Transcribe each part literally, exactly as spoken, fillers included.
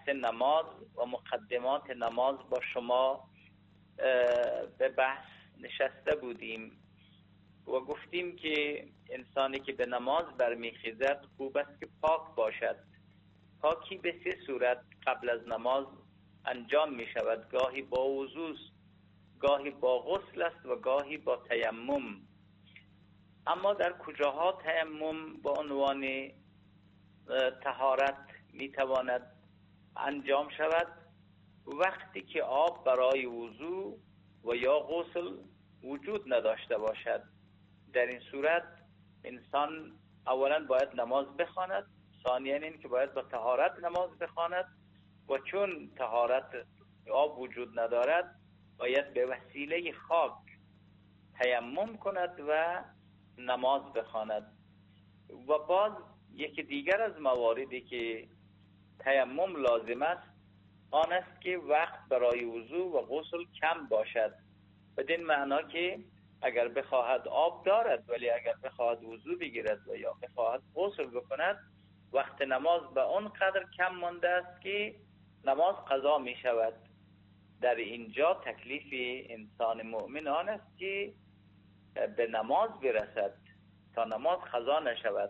بحث نماز و مقدمات نماز با شما به بحث نشسته بودیم و گفتیم که انسانی که به نماز برمیخیزد خوب است که پاک باشد. پاکی به سه صورت قبل از نماز انجام می شود. گاهی با وضو، گاهی با غسل است و گاهی با تیمم. اما در کجاها تیمم با عنوان طهارت می تواند انجام شود؟ وقتی که آب برای وضو و یا غسل وجود نداشته باشد. در این صورت انسان اولا باید نماز بخواند، ثانیاً این که باید با طهارت نماز بخواند و چون طهارت آب وجود ندارد باید به وسیله خاک تیمم کند و نماز بخواند. و باز یکی دیگر از مواردی که تیمم لازم است آن است که وقت برای وضو و غسل کم باشد. بدین معنا که اگر بخواهد آب دارد ولی اگر بخواهد وضو بگیرد و یا بخواهد غسل بکند وقت نماز به اون قدر کم مانده است که نماز قضا می شود. در اینجا تکلیف انسان مؤمن آن است که به نماز برسد تا نماز قضا نشود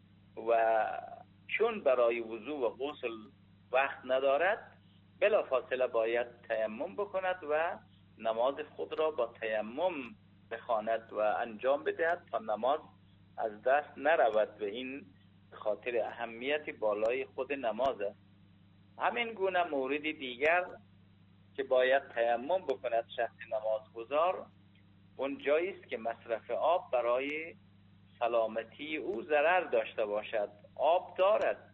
و چون برای وضو و غسل وقت ندارد بلا فاصله باید تیمم بکند و نماز خود را با تیمم بخواند و انجام بدهد تا نماز از دست نرود و این خاطر اهمیت بالای خود نماز است. همین گونه مورد دیگر که باید تیمم بکند شخص نمازگزار اون جایی است که مصرف آب برای سلامتی او ضرر داشته باشد. آب دارد،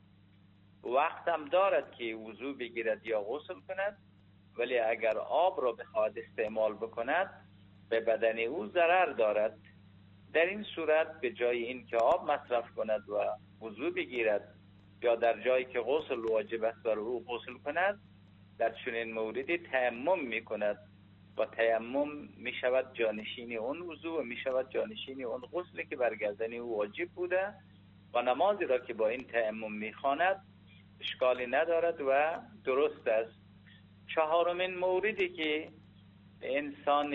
وقت هم دارد که وضو بگیرد یا غسل کند، ولی اگر آب را بخواهد استعمال بکند به بدن او ضرر دارد. در این صورت به جای این که آب مصرف کند و وضو بگیرد یا در جایی که غسل واجب است بر او غسل کند در چنین موردی تیمم می کند و تیمم می شود جانشین اون وضو و می شود جانشین اون غسلی که بر گردن او واجب بوده و نمازی را که با این تیمم می خواند اشکالی ندارد و درست است. چهارمین موردی که انسان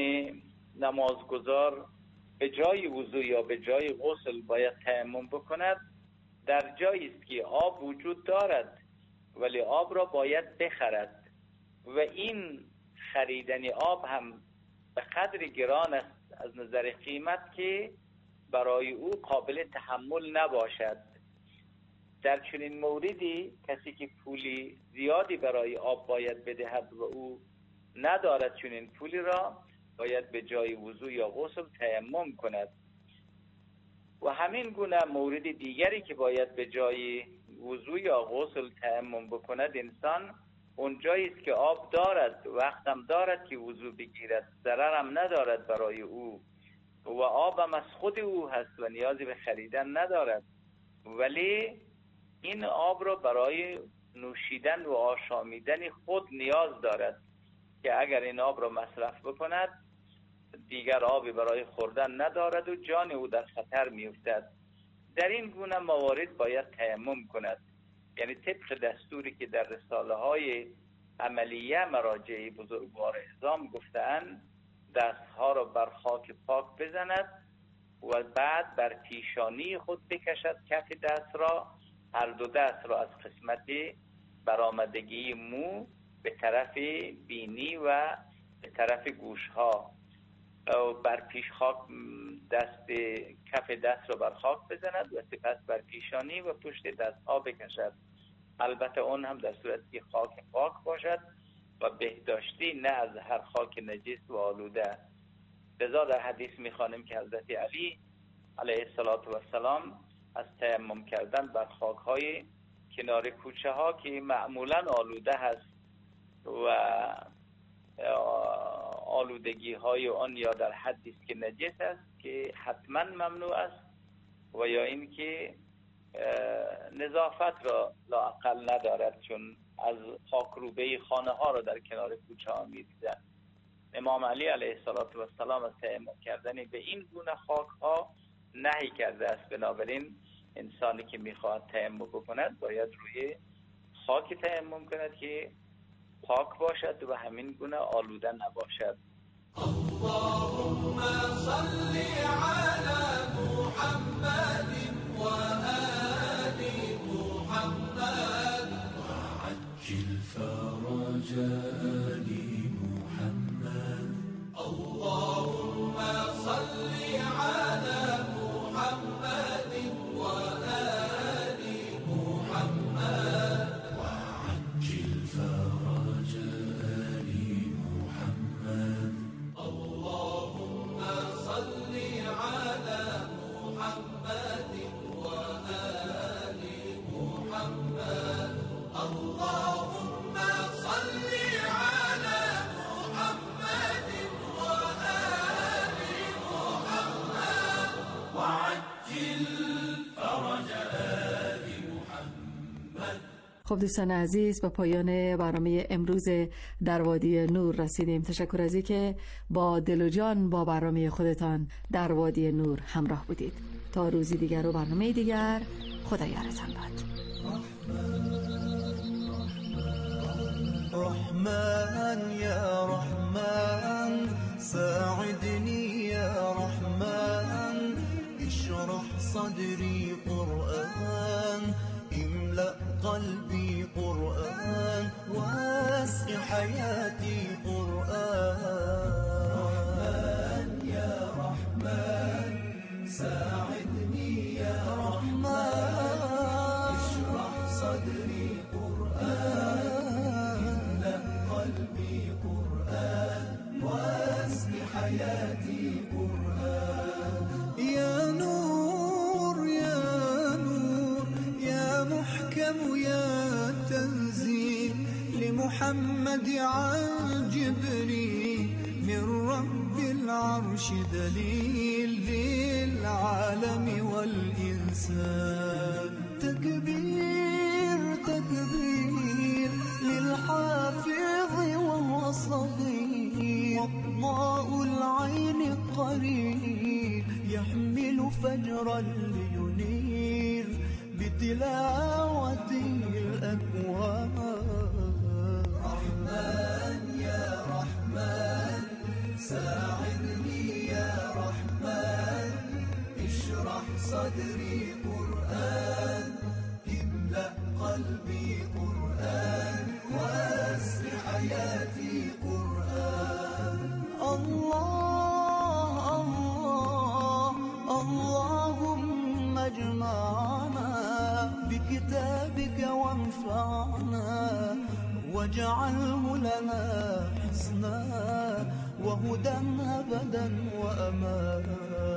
نمازگزار به جای وضو یا به جای غسل باید تیمم بکند در جایی است که آب وجود دارد ولی آب را باید بخرد و این خریدن آب هم به قدر گران است از نظر قیمت که برای او قابل تحمل نباشد. در چنین موردی کسی که پولی زیادی برای آب باید بدهد و او ندارد چنین پولی را باید به جای وضو یا غسل تیمم کند. و همین گونه مورد دیگری که باید به جای وضو یا غسل تیمم بکند انسان اون جایی است که آب دارد، وقت هم دارد که وضو بگیرد، ضرر هم ندارد برای او و آب هم از خود او هست و نیازی به خریدن ندارد، ولی این آب را برای نوشیدن و آشامیدن خود نیاز دارد که اگر این آب را مصرف بکند دیگر آبی برای خوردن ندارد و جان او در خطر می افتد. در این گونه موارد باید تیمم کند، یعنی طبق دستوری که در رساله های عملیه مراجع بزرگوار اعظام گفتند دستها را بر خاک پاک بزند و بعد بر پیشانی خود بکشد کف دست را، هر دو دست را از قسمت برآمدگی مو به طرف بینی و به طرف گوش ها بر پیش خاک دست کف دست را بر خاک بزند و سپس بر پیشانی و پشت دست ها بکشد. البته اون هم در صورتی که خاک پاک باشد و بهداشتی نه از هر خاک نجس و آلوده. لذا در حدیث میخوانیم که حضرت علی علیه السلام از تیمم کردن بر خاک های کنار کوچه ها که معمولا آلوده هست و آلودگی های آن یا در حدی است که نجس است که حتما ممنوع است و یا این که نظافت را لااقل ندارد چون از خاکروبه خانه ها را در کنار کوچه ها می‌ریزند. امام علی علیه السلام از تیمم کردن به این گونه خاک ها نهی کرده است. بنابراین انسانی که میخواهد تیمم بکند باید روی خاک تیمم کند که پاک باشد و همین گونه آلوده نباشد. اللهم صل على محمد و آل محمد وعجل فرج آل محمد. اللهم صل على محمد و آل محمد وعجل فرج آل محمد. اللهم صل على محمد وآل محمد. اللهم صل على محمد وآل محمد وعجل فرج آل محمد. خب دوستان عزیز، به پایان برنامه امروز در وادی نور رسیدیم. تشکر از اینکه با دل و جان با برنامه خودتان در وادی نور همراه بودید. تا روزی دیگر و برنامه دیگر، خدا یارتان باد. رحمن یا رحمن ساعدني يا رحمن اشرح صدري قرآن املأ قلبي قرآن واسق حياتي قرآن. رحمن يا رحمن ساعدني يا رحمن اشرح صدري قرآن املأ قلبي قرآن واسق حياتي قرآن. يا نور يا نور يا محكم يا تنزيل لمحمد عن جبريل من رب العرش دليل للعالم والإنسان. تكبير تكبير للحافظ وهو صغير وضاء العين قريب يحمل فجرا لينير بتلاوته الأكوان. رحمن يا رحمن ساعدني يا رحمن اشرح صدري قرآن املأ قلبي قرآن واسق حياتي قرآن. الله الله اللهم اجمعنا بكتابك وانفعنا واجعله لنا حسنا وهدى أبدا وأمان.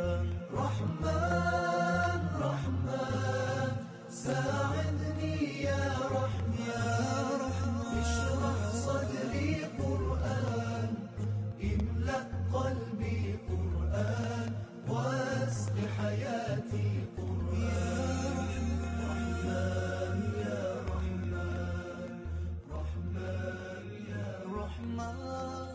رحمن رحمن ساعدني يا رحمن اشرح صدري قرآن املأ قلبي قرآن واسق حياتي قرآن. رحمن يا رحمن رحمن يا رحمن.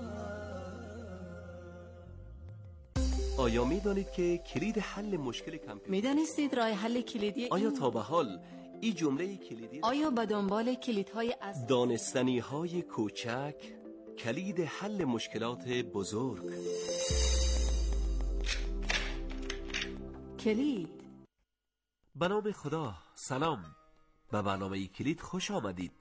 آیا می دانید که کلید حل مشکل کامپیوتر می دانستید راه حل کلیدی آیا تا به حال این جمله کلیدی آیا به دنبال کلیدهای از دانستنی های کوچک کلید حل مشکلات بزرگ؟ کلید؟ به نام خدا، سلام، به برنامه کلید خوش آمدید.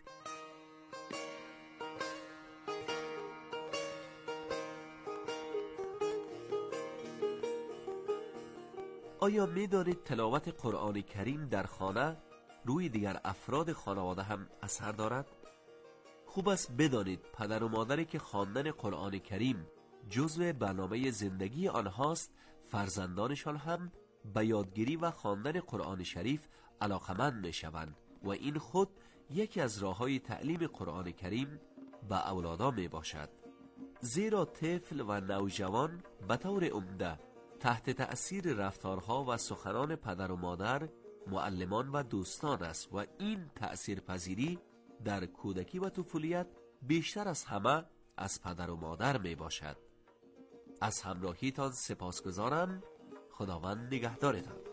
آیا می دانید تلاوت قرآن کریم در خانه روی دیگر افراد خانواده هم اثر دارد؟ خوب است بدانید پدر و مادری که خواندن قرآن کریم جزو برنامه زندگی آنهاست، فرزندانشان هم به یادگیری و خواندن قرآن شریف علاقمند می شوند و این خود یکی از راه‌های تعلیم قرآن کریم به اولادان می باشد. زیرا طفل و نوجوان به طور عمده تحت تأثیر رفتارها و سخنان پدر و مادر، معلمان و دوستان است و این تأثیرپذیری در کودکی و طفولیت بیشتر از همه از پدر و مادر می باشد. از همراهیتان سپاسگزارم. خداوند نگهدارتان.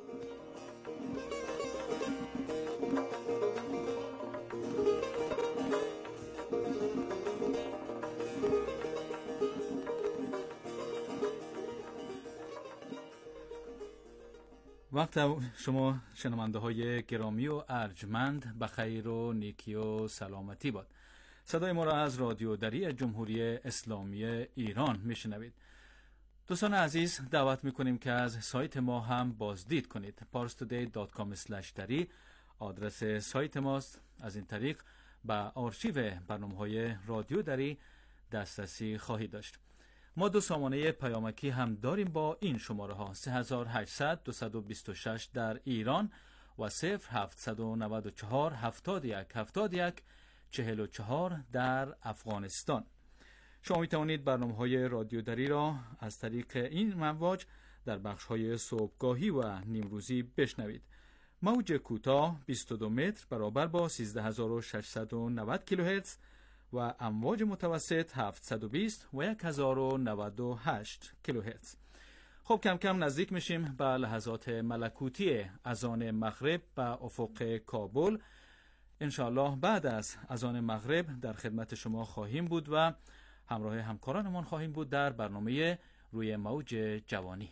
وقت شما شنونده های گرامی و ارجمند بخیر و نیکی و سلامتی باد. صدای ما را از رادیو دری جمهوری اسلامی ایران میشنوید. دوستان عزیز، دعوت میکنیم که از سایت ما هم بازدید کنید. parstoday دات کام اسلش دری آدرس سایت ماست. از این طریق به آرشیو برنامه‌های رادیو دری دسترسی خواهید داشت. ما دو سامانه پیامکی هم داریم با این شماره ها: سه هزار و هشتصد دویست و بیست و شش در ایران و صفر هفتصد و نود و چهار هفتاد و یک هفتاد و یک چهل و چهار در افغانستان. شما می توانید برنامه‌های رادیو دری را از طریق این امواج در بخش‌های صبحگاهی و نیمروزی بشنوید. موج کوتاه بیست و دو متر برابر با سیزده هزار و ششصد و نود کیلوهرتز و امواج متوسط هفتصد و بیست و هزار و نود و هشت کیلوهرتز. خب کم کم نزدیک میشیم به لحظات ملکوتی اذان مغرب به افق کابل. انشاءالله بعد از اذان مغرب در خدمت شما خواهیم بود و همراه همکارانمان خواهیم بود در برنامه روی موج جوانی.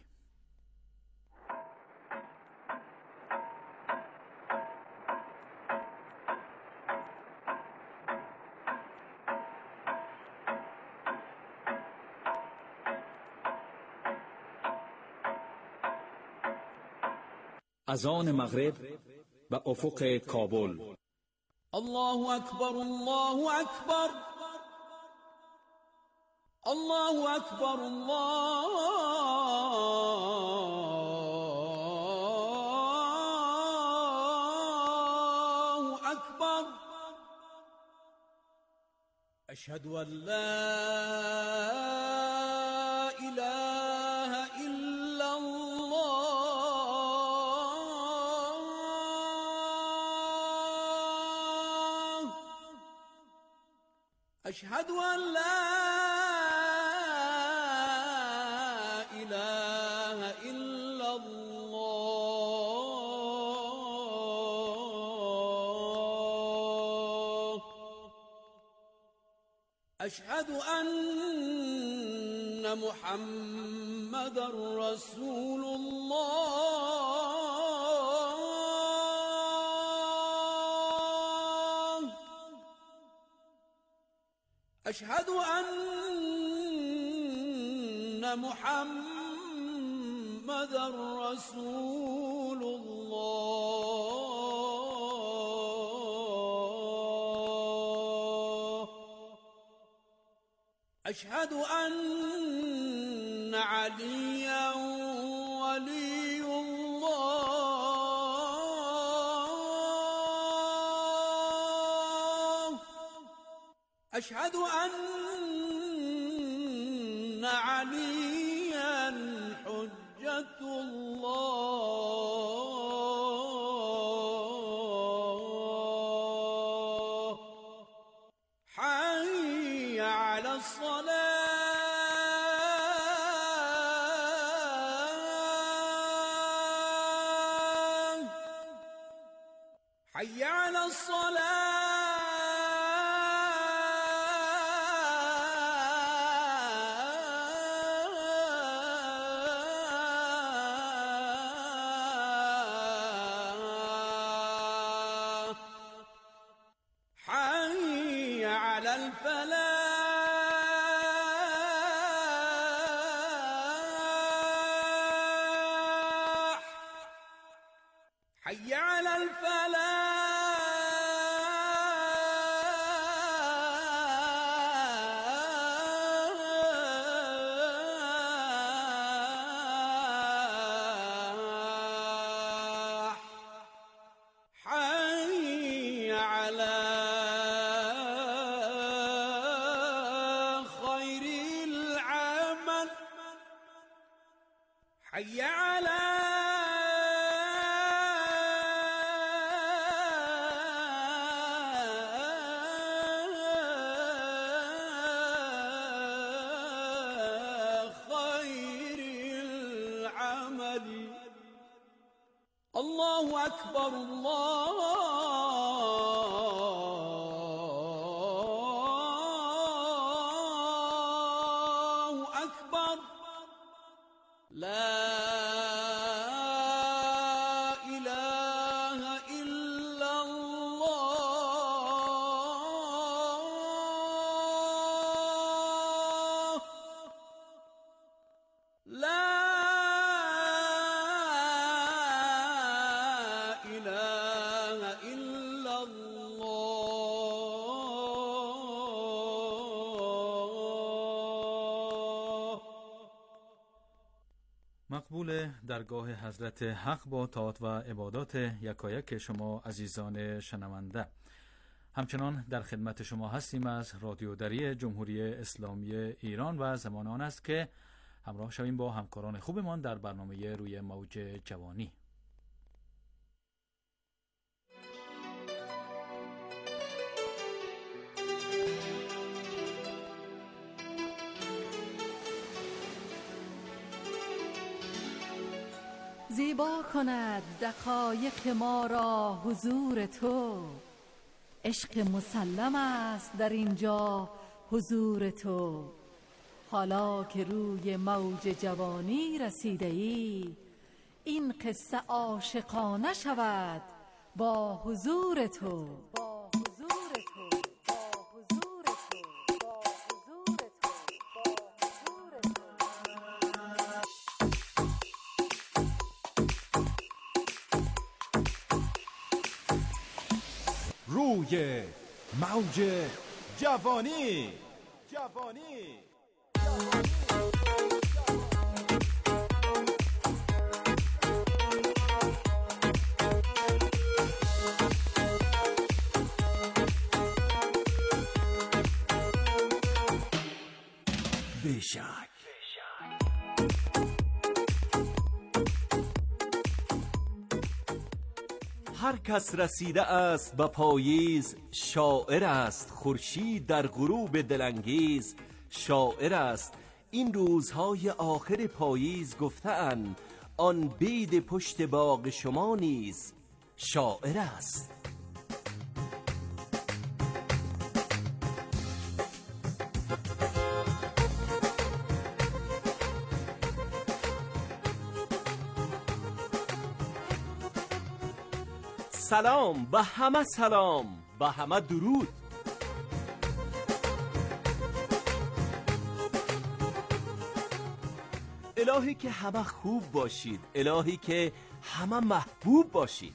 اذان مغرب به افق کابل. الله اکبر، الله اکبر، الله اکبر، الله اکبر. اشهد ان لا اله الا الله. اشهد ان لا اله الا الله. اشهد ان محمد رسول الله. اشهد ان محمد رسول الله. اشهد ان عليا ولي الله. اشهد ان عليا حجة الله. حي على الصلاة، حي على الصلاة. حي على الفلاح، حي على الفلاح. حي على خير العمل، حي على خير العمل. الله أكبر، الله أكبر. لا مقبول درگاه حضرت حق با طاعات و عبادات یکایک شما عزیزان شنونده. همچنان در خدمت شما هستیم از رادیو دری جمهوری اسلامی ایران و زمان آن است که همراه شویم با همکاران خوبمان در برنامه روی موج جوانی. زیبا کند دقایق ما را حضور تو، عشق مسلم است در اینجا حضور تو. حالا که روی موج جوانی رسیده ای، این قصه عاشقانه شود با حضور تو. روی موج جوانی جوانی بیشک هر کس رسیده است به پاییز شاعر است، خورشید در غروب دلانگیز شاعر است. این روزهای آخر پاییز گفته‌اند آن بید پشت باغ شما نیز شاعر است. سلام به همه، سلام به همه، درود. الهی که همه خوب باشید، الهی که همه محبوب باشید.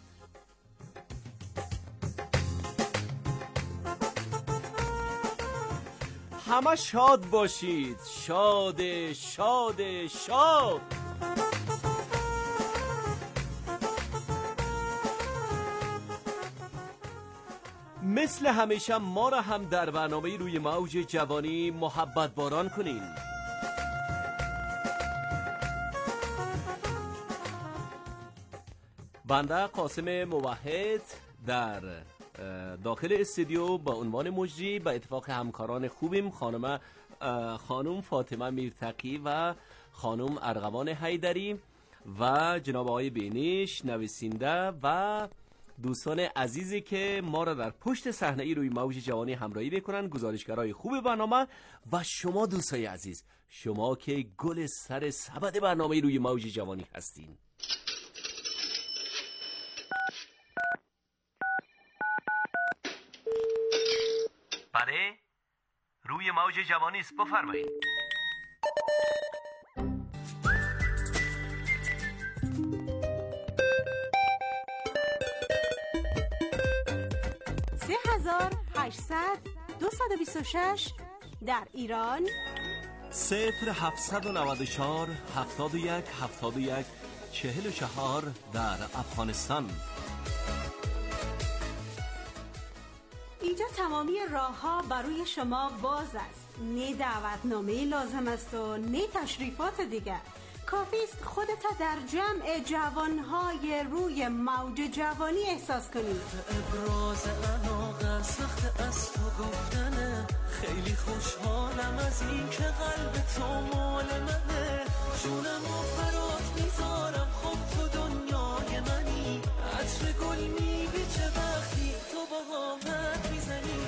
همه شاد باشید، شاد شاد شاد. مثل همیشه ما را هم در برنامه روی موج جوانی محبت باران کنین. بنده قاسم موحد در داخل استودیو با عنوان مجری به اتفاق همکاران خوبیم، خانم خانم فاطمه میرتقی و خانم ارغوان حیدری و جناب آقای بینش نویسنده و دوستان عزیزی که ما را در پشت صحنه ای روی موج جوانی همراهی میکنن، گزارشگرای خوب برنامه و شما دوستای عزیز، شما که گل سر سبد برنامه روی موج جوانی هستین. بله، روی موج جوانی است، بفرمایید. سه هزار هشتصد دویست و بیست و شش در ایران، صفر هفتصد و نود و چهار هفتاد و یک هفتاد و یک چهل و چهار در افغانستان. اینجا تمامی راه ها برای شما باز است. نه دعوتنامه لازم است و نه تشریفات دیگر. کافی است خودت در جمع جوانهای روی موج جوانی احساس کنید. ابراز علاقه سخت از تو گفتنه، خیلی خوشحالم از این که قلب تو مال منه. جونم و برات میذارم، خب تو دنیای منی. عطر گل میبی چه وقتی تو با آمد میزنی.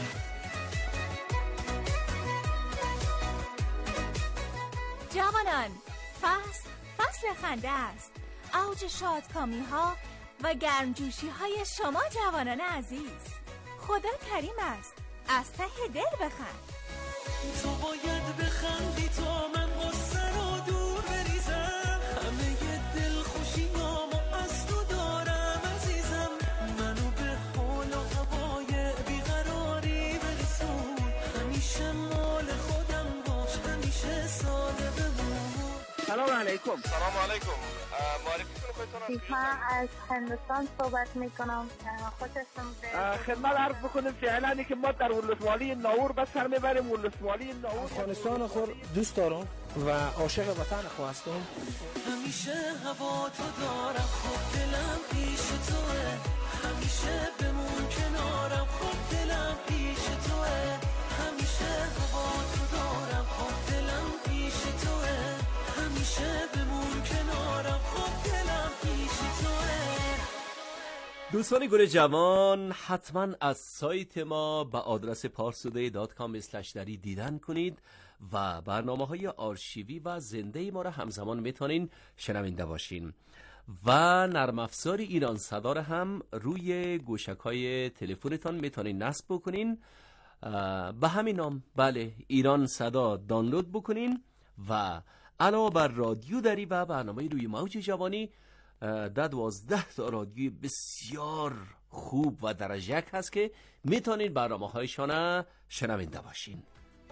جوانان، فصل فصل خنده است، اوج شادکامی ها و گرمجوشی های شما جوانان عزیز. خدا کریم است، از ته دل بخند. تو باید بخندی تا من غصه رو دور بریزم. همه ی دل خوشیامو از تو دارم عزیزم. منو به حال و هوای بیقراری برسون. همیشه مال خودم باش، همیشه ساده بمون. سلام علیکم. سلام علیکم. معرفی کنید خودتون. من از هندوستان صحبت میکنم. خوشتون بیاد. خدمت عرض بکنیم فعلا که ما در ولسوالی ناور به سر میبریم. ولسوالی ناور افغانستان خود دوست دارم و عاشق وطن خود هستم. همیشه هوا تو دارم، خود دلم پیش توه. همیشه بمون کنارم، خود دلم پیش توه. همیشه هوا تو دارم، خود دلم پیش توه. همیشه بمون کنارم، خود دلم پیش توه. دوستان گل جوان، حتما از سایت ما به آدرس پارسودی دات کام اسلش دری دیدن کنید و برنامه های آرشیوی و زنده ما را همزمان میتونین شنونده باشین و نرم افزار ایران صدا را هم روی گوشک های تلفنتان میتونین نصب بکنین. به همین نام، بله، ایران صدا دانلود بکنین و علاوه بر رادیو دری و برنامه روی موج جوانی، ده دوازده تا رادیوی بسیار خوب و درجه هست که میتونین برنامه هایشان شنونده باشین.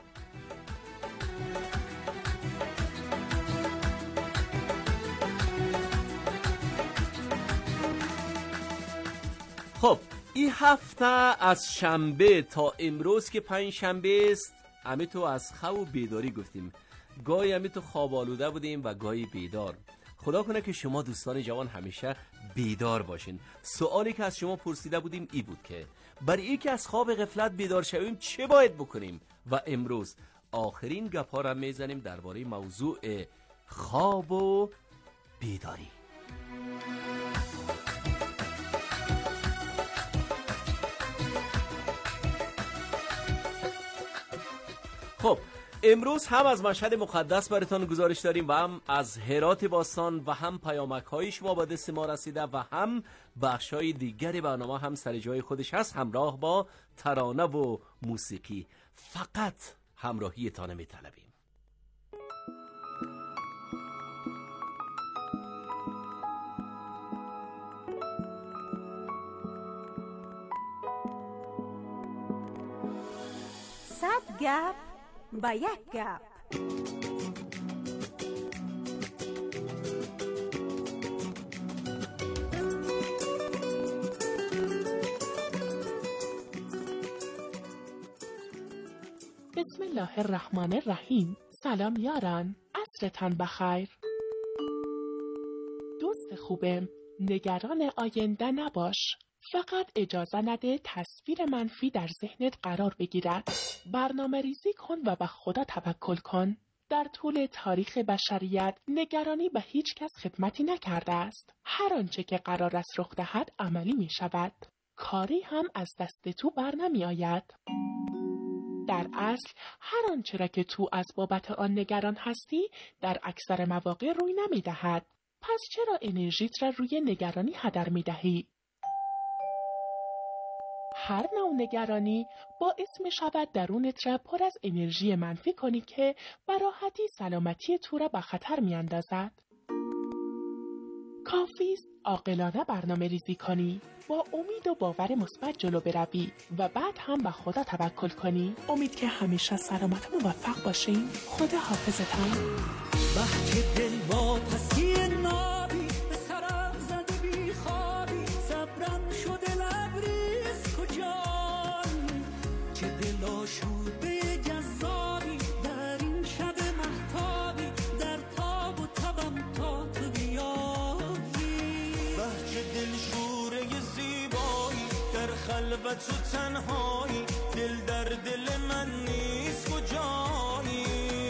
خب این هفته از شنبه تا امروز که پنج شنبه است، همه تو از خواب و بیداری گفتیم، گاهی همه تو خواب آلوده بودیم و گاهی بیدار. خدا کنه که شما دوستان جوان همیشه بیدار باشین. سوالی که از شما پرسیده بودیم ای بود که برای ای که از خواب غفلت بیدار شویم چه باید بکنیم و امروز آخرین گپا را میزنیم درباره موضوع خواب و بیداری. خب امروز هم از مشهد مقدس براتون گزارش داریم و هم از هرات باستان و هم پیامک های شما با دست ما رسیده و هم بخش های دیگری برنامه هم سر جای خودش هست، همراه با ترانه و موسیقی. فقط همراهیتان می طلبیم. صد گپ با یک گپ. بسم الله الرحمن الرحیم. سلام یاران، عصرتان بخیر. دوست خوبم، نگران آینده نباش. فقط اجازه نده تصویر منفی در ذهنت قرار بگیرد. برنامه ریزی کن و به خدا توکل کن. در طول تاریخ بشریت نگرانی به هیچ کس خدمتی نکرده است. هر آنچه که قرار است رخ دهد عملی می شود. کاری هم از دست تو بر نمی آید. در اصل هر آنچه را که تو از بابت آن نگران هستی در اکثر مواقع روی نمی دهد. پس چرا انرژیت را روی نگرانی هدر می دهی؟ هر نوع نگرانی باعث می شود درونت را پر از انرژی منفی کنی که به راحتی سلامتی تو را به خطر می اندازد. کافی است عاقلانه برنامه ریزی کنی، با امید و باور مثبت جلو بروی و بعد هم به خدا توکل کنی. امید که همیشه سلامت و موفق باشین. خدا حافظتان. بحث دل با پسی نابی به سرم زده بی خوابی، صبرم شده لبریز کجان، چه دل آشوده جذابی در این شب مهتابی، در تاب و تبم تا تو بیایی. بحث دل شوره زیبایی در خلوت و تنهایی، دل در دل من نیست کجایی،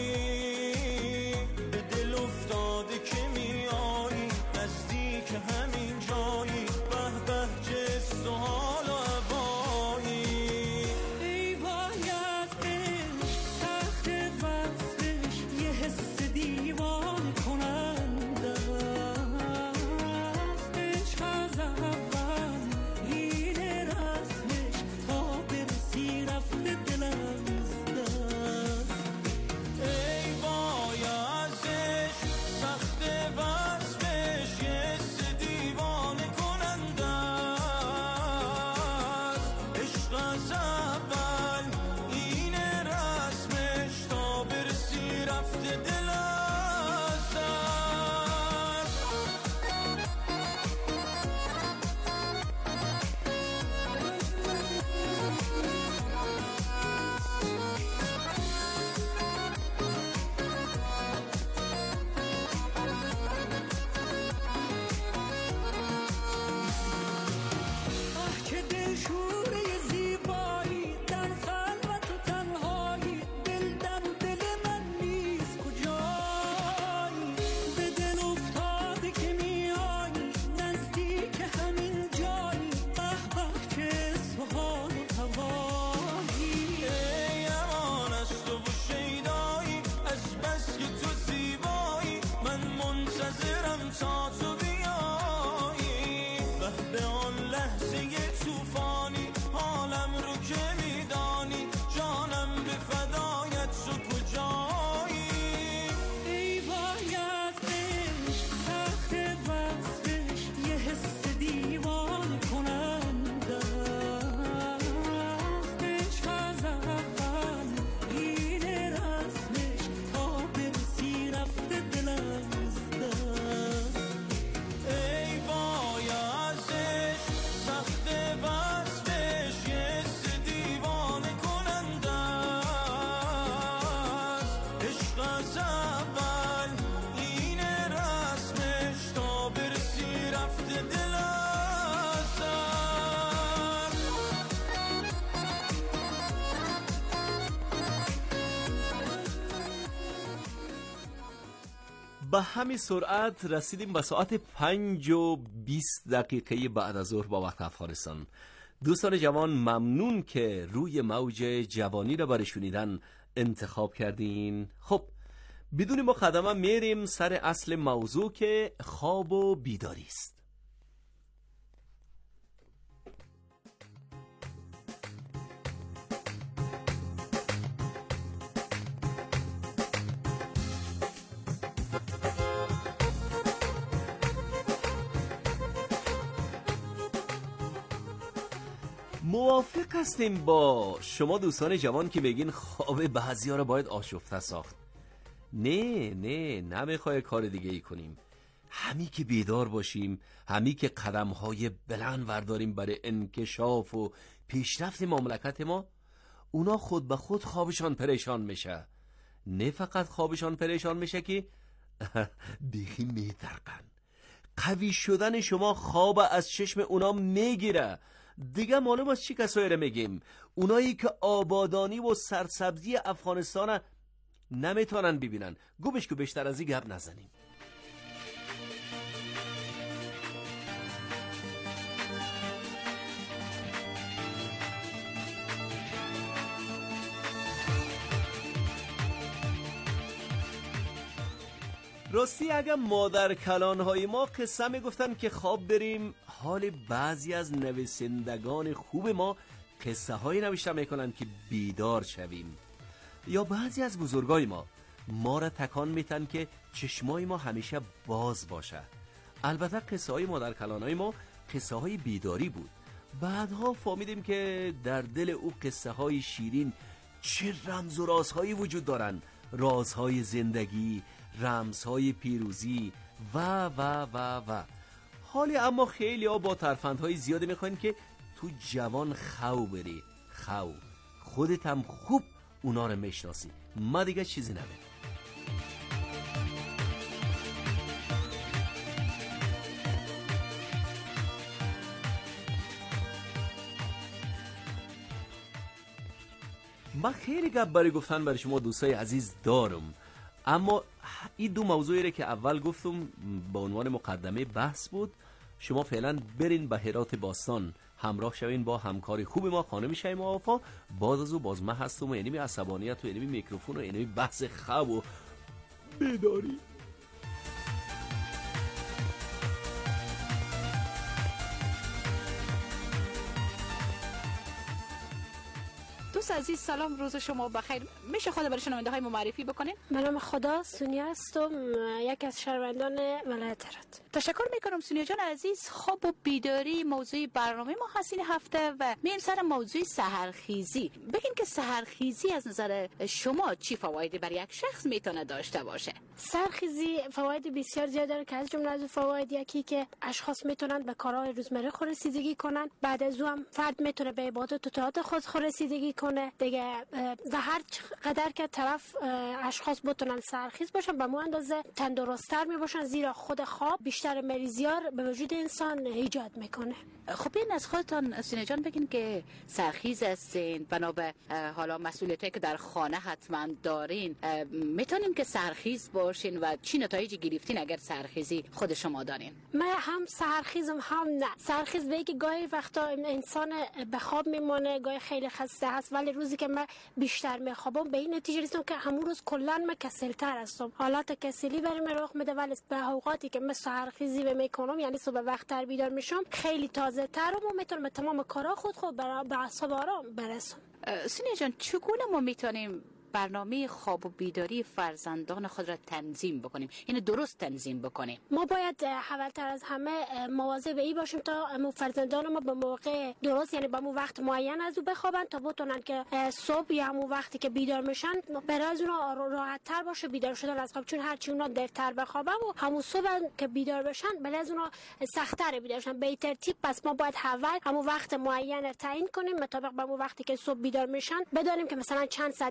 به دل افتاده که میایی نزدیک همین جایی، به به چه سوال و عبایی. ای وای از عشق سخت وصفش یه حس دیوانه کننده است. عشق از اول این رسمش تا برسی رفته دلم زده. به همین سرعت رسیدیم به ساعت پنج و بیست دقیقه بعد از ظهر با وقت افغانستان. دوستان جوان، ممنون که روی موج جوانی را برای شنیدن انتخاب کردین. خب بدون مقدمه میریم سر اصل موضوع که خواب و بیداری است. موافق هستیم با شما دوستان جوان که بگین خواب بعضی‌ها را باید آشفته ساخت؟ نه نه نمیخوای کار دیگه ای کنیم. همی که بیدار باشیم، همی که قدم‌های بلند ورداریم برای انکشاف و پیشرفت مملکت ما، اونا خود به خود خوابشان پریشان میشه. نه فقط خوابشان پریشان میشه که بیخی میترقن. قوی شدن شما خواب از چشم اونا میگیره. دیگه معلوم از چی کسایی رو میگیم؟ اونایی که آبادانی و سرسبزی افغانستان نمیتونن ببینن. گوبش که بیشتر از این گپ نزنیم. راستی اگر مادر کلانهای ما قصه میگفتن که خواب بریم، حال بعضی از نویسندگان خوب ما قصه های نوشته میکنن که بیدار شویم. یا بعضی از بزرگای ما ما را تکان میتن که چشمای ما همیشه باز باشه. البته قصه های مادر کلانهای ما قصه های بیداری بود. بعدها فهمیدیم که در دل او قصه های شیرین چه رمز و رازهایی وجود دارن. رازهای زندگی، رمزهای پیروزی و و و و حالی اما خیلی ها با ترفندهای زیاده میخواین که تو جوان خو بری. خو خودت هم خوب اونا رو میشناسی، ما دیگه چیزی نبید. من خیلی گپ برای گفتن برای شما دوستای عزیز دارم، اما این دو موضوعی را که اول گفتم با عنوان مقدمه بحث بود. شما فعلا برین به هرات باستان همراه شوین با همکاری خوب ما خانم شیما آفا. باز از او باز من هستم و اینمی عصبانیت و اینمی میکروفون و اینمی بحث خواب و بیداری. دوست عزیز سلام، روز شما بخیر. میشه خود برای شنونده های ما معرفی بکنین؟ به نام خدا سونیا هستم، یک از شهروندان ولایت هرات. تشکر میکنم سونیا جان عزیز. خواب و بیداری موضوع برنامه ما هست این هفته و میریم سر موضوع سحرخیزی. بگین که سحرخیزی از نظر شما چی فوایدی برای یک شخص میتونه داشته باشه؟ سحرخیزی فواید بسیار زیاد داره که از جمله از فواید یکی که اشخاص میتونن به کارهای روزمره خود رسیدگی کنن. بعد از اون فرد میتونه به عبادت و طاعت خود خود رسیدگی کنه دیگه. و هر قدر که طرف اشخاص بتونن سحرخیز باشن به مو اندازه تندرست‌تر میباشن، زیرا خود خواب بیشتر مریضیار به وجود انسان ایجاد میکنه. خب این از خودتان سینه جان بگین که سرخیز هستین، بنا به حالا مسئولیتی که در خانه حتما دارین، میتونین که سرخیز باشین و چی نتایجی گرفتین اگر سرخیزی خود شما دارین؟ من هم سرخیزم هم نه. سرخیز به که گاهی وقتا انسان به خواب میمونه، گاهی خیلی خسته هست، ولی روزی که من بیشتر میخوابم به این نتیجه رسیدم که همون روز کلا من کسل‌تر هستم. حالت کسلی برام رخ میده، ولی به اوقاتی که من سرخیزی میکنم یعنی صبح وقت‌تر بیدار میشم خیلی تازه تر و میتونم تمام کارا خود خود به اعصاب آرام برسم. سینه جان چگونه ما میتونیم برنامه خواب و بیداری فرزندان خود را تنظیم بکنیم، اینو درست تنظیم بکنیم؟ ما باید اولتر از همه مواظب این باشیم تا فرزندان ما به موقع درست، یعنی با مو وقت معین از او بخوابن تا بتونن که صبح یا همون وقتی که بیدار میشن برای از اونا راحت تر باشه بیدار شدن از خواب، چون هرچی اونا دیرتر بخوابن و همون صبح که بیدار بشن برای از اونا سخت‌تر بیدار شدن به ترتیب. پس ما باید اول همون وقت معین تعیین کنیم مطابق با همون وقتی که صبح بیدار میشن، بدونیم که مثلا چند ساعت اینا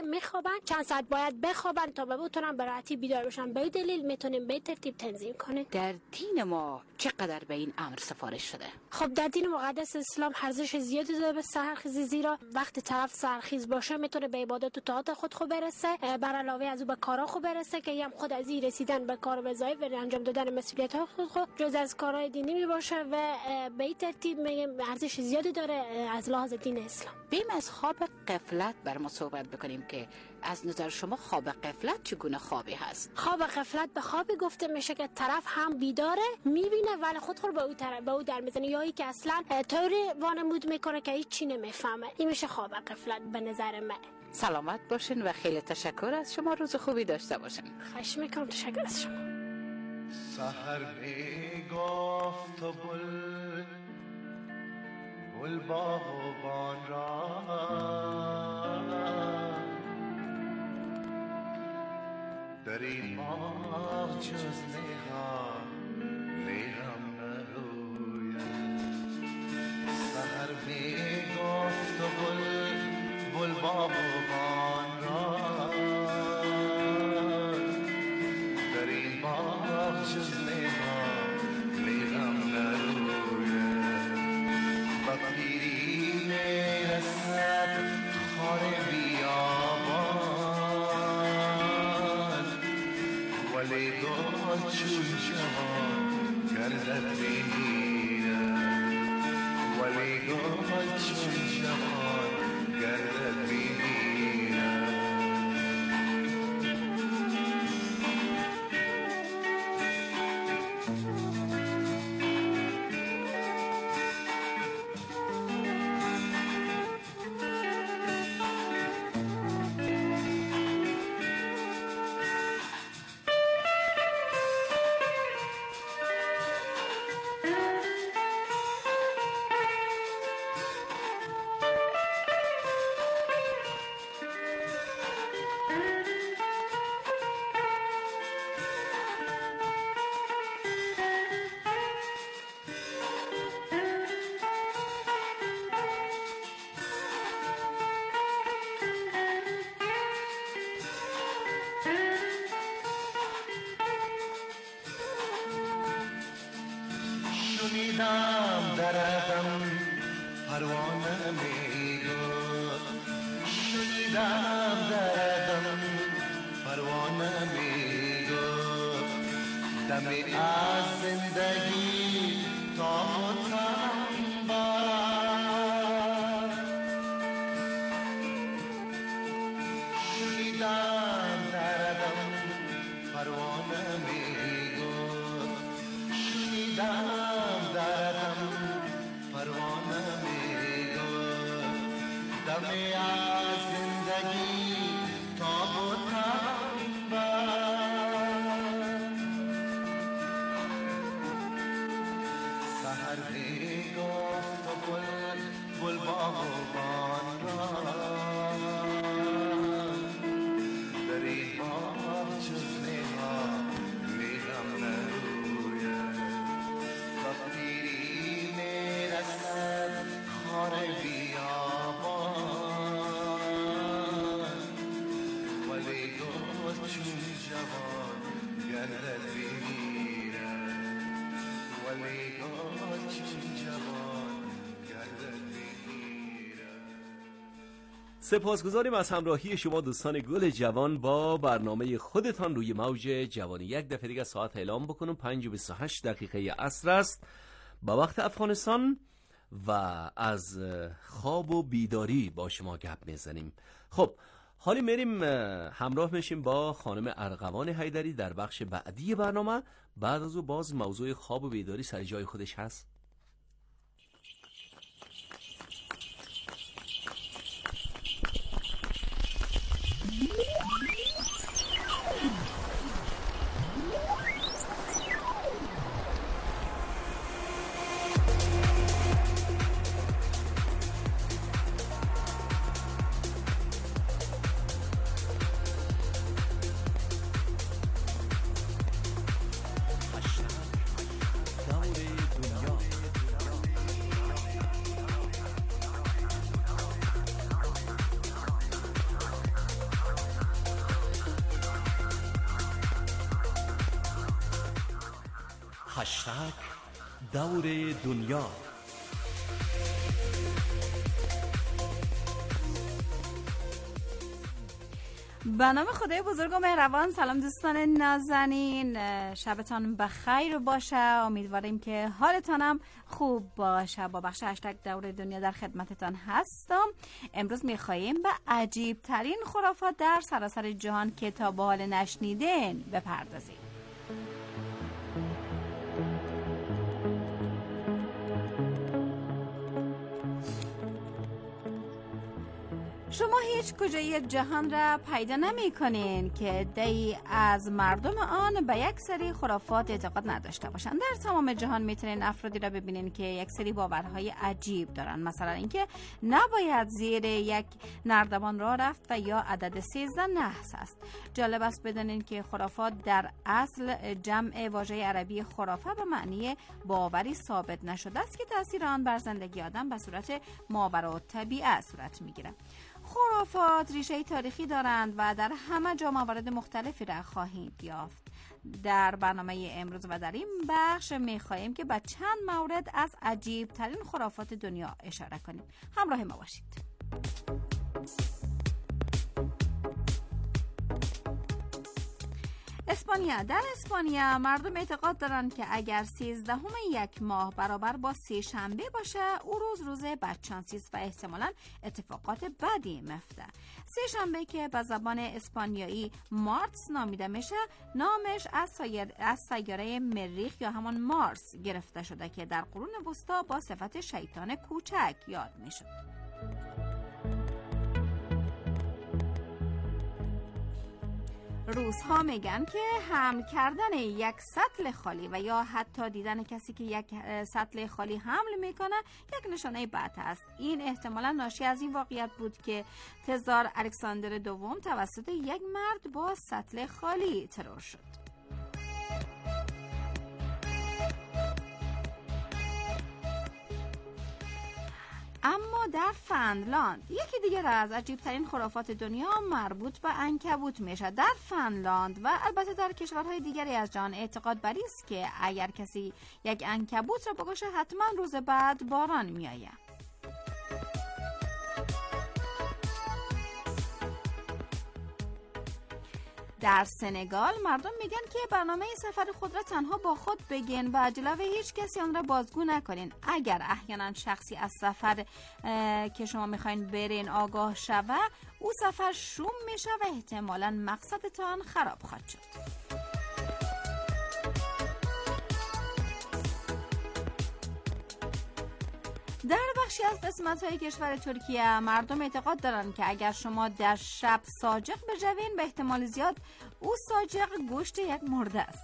میخوابن، چند ساعت باید بخوابن تا بتونن به راحتی بیدار بشن. به دلیل میتونیم به ترتیب تنظیم کنیم. در دین ما چقدر به این امر سفارش شده؟ خب در دین مقدس اسلام ارزش زیادی داره به سحرخیزی، زیرا وقتی طرف سحرخیز باشه میتونه به عبادت و طاعت خود خوب برسه، بر علاوه از او به کارا خوب برسه که هم خود از این رسیدن به کار و وظایف و انجام دادن مسئولیت ها خود خود جز از کارهای دینی می باشه و به این ترتیب میگم ارزش زیادی داره از لحاظ دین اسلام. بیم از خواب غفلت بر ما صحبت بکنیم که از نظر شما خواب غفلت چگونه خوابی هست؟ خواب غفلت به خوابی گفته میشه که طرف هم بیداره میبینه ولی خود خود به او طرف به او در میزنه، یا ای که اصلا طوری وانمود میکنه که هیچ چی نمیفهمه. این میشه خواب غفلت به نظر من. سلامت باشین و خیلی تشکر از شما. روز خوبی داشته باشین. خواهش میکنم. تشکر از شما. سحر میگفت و بل بل باغبان را در این باغ جز نیها لیهم نروید. سحر میگفت و بل بل باغبان را در این باغ جز نیها لیهم نروید. با پیری میرسد خار بیابان ولی گل چون جوان گردد میمیرد. ولی گل چون جوان گردد میمیرد. شنیدم دردم پروانه میگفت. شنیدم دردم پروانه میگفت. دمی از زندگی تا مطمئن بار. شنیدم دردم پروانه میگفت. شنیدم دردم پروانه میگفت. دمی از زندگی تا بودم بر. سحر میگفت و گل گل باغبان را در این باغ جز نیها لیهم نروید. پیری میرسد خار بیابان ولی گل چون جوان گردد میمیرد. ولی گل چون جوان گردد میمیرد. سپاسگزاریم از همراهی شما دوستان گل جوان با برنامه خودتان روی موج جوانی. یک دفعه دیگه ساعت اعلام بکنم، پنج و بیست و هشت دقیقه عصر است با وقت افغانستان و از خواب و بیداری با شما گپ میزنیم. خب حالی میریم همراه میشیم با خانم ارغوان حیدری در بخش بعدی برنامه. بعد از او باز موضوع خواب و بیداری سر جای خودش هست. دور دنیا هشتگ دور دنیا. به نام خدای بزرگ و مهربان. سلام دوستان نازنین، شبتان بخیر باشه. امیدواریم که حالتانم خوب باشه. با بخش هشتگ دور دنیا در خدمتتان هستم. امروز میخواییم به عجیب ترین خرافات در سراسر جهان که تا به حال نشنیدین بپردازیم. شما هیچ کجای جهان را پیدا نمی کنین که دی از مردم آن به یک سری خرافات اعتقاد نداشته باشند. در تمام جهان میتونین افرادی را ببینین که یک سری باورهای عجیب دارن، مثلا اینکه نباید زیر یک نردبان راه رفت و یا عدد سیزده نحس است. جالب است بدونین که خرافات در اصل جمع واژه عربی خرافه به معنی باوری ثابت نشده است که تاثیر آن بر زندگی آدم به صورت ماورا طبیعه صورت میگیره. خرافات ریشه تاریخی دارند و در همه جا موارد مختلفی را خواهید یافت. در برنامه امروز و در این بخش می‌خواهیم که به چند مورد از عجیب ترین خرافات دنیا اشاره کنیم. همراه ما باشید. اسپانیا. در اسپانیا مردم اعتقاد دارند که اگر سیزدهم یک ماه برابر با سه شنبه باشه، او روز روز بدشانسی است و احتمالاً اتفاقات بدی میفته. سه شنبه که به زبان اسپانیایی مارس نامیده میشه، نامش از, سایر... از سیاره مریخ یا همان مارس گرفته شده که در قرون وسطا با صفت شیطان کوچک یاد میشه. روس‌ها میگن که حمل کردن یک سطل خالی و یا حتی دیدن کسی که یک سطل خالی حمل میکنه یک نشانه بد است. این احتمالا ناشی از این واقعیت بود که تزار الکساندر دوم توسط یک مرد با سطل خالی ترور شد. اما در فنلاند یکی دیگر از عجیب ترین خرافات دنیا مربوط به عنکبوت میشه. در فنلاند و البته در کشورهای دیگری از جهان اعتقاد بر این است که اگر کسی یک عنکبوت را بکشه حتما روز بعد باران میآید. در سنگال مردم میگن که برنامه سفر خود را تنها با خود بگین و جلوی هیچ کسی آن را بازگو نکنین. اگر احیانا شخصی از سفر که شما میخواین برین آگاه شوه، او سفر شوم میشه و احتمالاً مقصدتان خراب خواهد شد. در بخشی از قسمت‌های کشور ترکیه مردم اعتقاد دارند که اگر شما در شب ساجق بجوین، به احتمال زیاد او ساجق گوشت یک مرده است.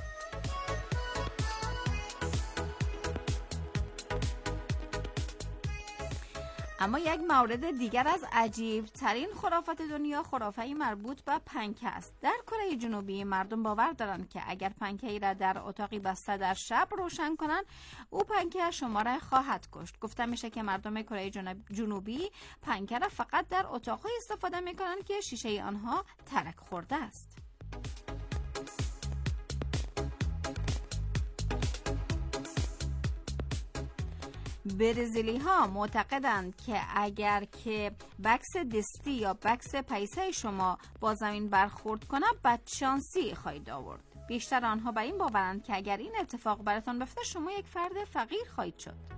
اما یک مورد دیگر از عجیب ترین خرافات دنیا خرافه‌ای مربوط به پنکه است. در کره جنوبی مردم باور دارند که اگر پنکه‌ای را در اتاقی بسته در شب روشن کنند، او پنکه شما را خواهد کشت. گفته میشه که مردم کره جنوبی پنکه را فقط در اتاق‌های استفاده میکنند که شیشه آنها ترک خورده است. برزیلی ها معتقدند که اگر که بکس دستی یا بکس پیسه شما با زمین برخورد کنه بدشانسی خواهید آورد. بیشتر آنها بر این باورند که اگر این اتفاق براتون بیفته شما یک فرد فقیر خواهید شد.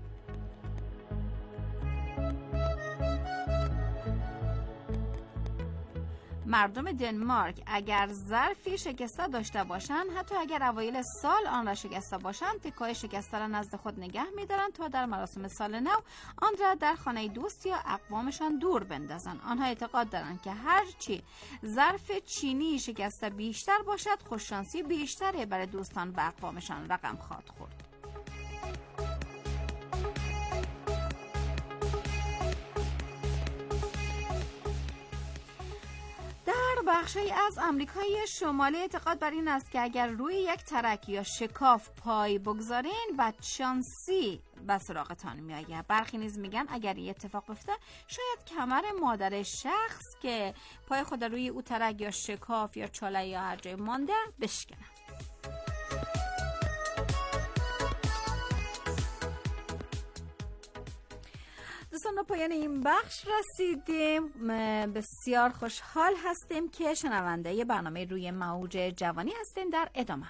مردم دنمارک اگر ظرفی شکسته داشته باشند، حتی اگر اوایل سال آن را شکسته باشند، تکای شکسته را نزد خود نگه می‌دارند تا در مراسم سال نو آن را در خانه دوست یا اقوامشان دور بندازند. آنها اعتقاد دارند که هر چی ظرف چینی شکسته بیشتر باشد، خوششانسی بیشتری برای دوستان و اقوامشان رقم خواهد خورد. بخشی از آمریکای شمالی اعتقاد بر این است که اگر روی یک ترک یا شکاف پای بگذارین بدشانسی به سراغتان میآید. برخی نیز میگن اگر این اتفاق بیفته شاید کمر مادر شخص که پای خود روی او ترک یا شکاف یا چاله یا هر جای مانده بشکنه. دوستان، به پایان این بخش رسیدیم. بسیار خوشحال هستیم که شنونده برنامه روی موج جوانی هستیم. در ادامه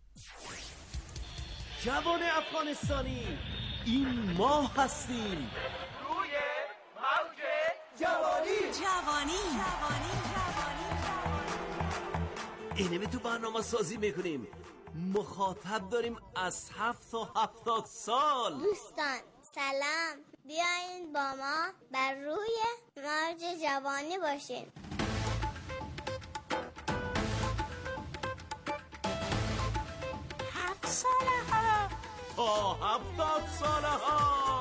جوان افغانستانی، این ما هستیم. روی موج جوانی جوانی جوانی اینه تو برنامه سازی میکنیم. مخاطب داریم از هفت تا هفتاد سال. دوستان سلام، بیاین با ما بر روی موج جوانی باشین. هفت ساله ها تا هفتاد ساله ها